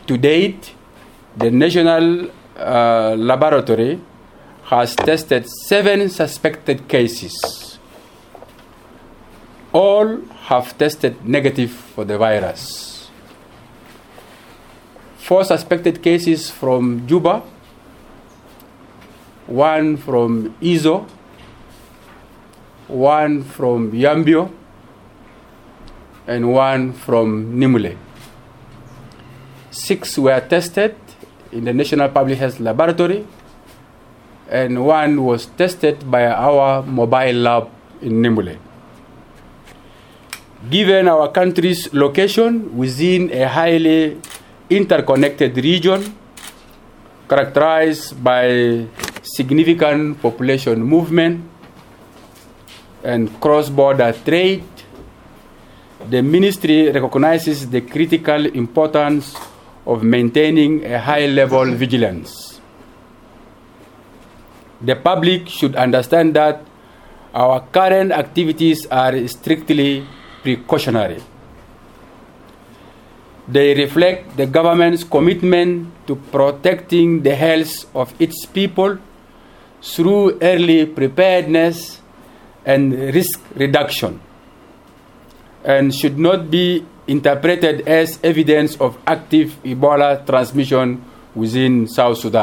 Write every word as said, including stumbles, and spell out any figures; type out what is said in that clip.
To date, the National uh, Laboratory has tested seven suspected cases. All have tested negative for the virus. Four suspected cases from Juba, one from Izo, one from Yambio, and one from Nimule. Six were tested in the National Public Health Laboratory, and one was tested by our mobile lab in Nimule. Given our country's location within a highly interconnected region characterized by significant population movement and cross-border trade, the ministry recognizes the critical importance of maintaining a high-level vigilance. The public should understand that our current activities are strictly precautionary. They reflect the government's commitment to protecting the health of its people through early preparedness and risk reduction, and should not be interpreted as evidence of active Ebola transmission within South Sudan.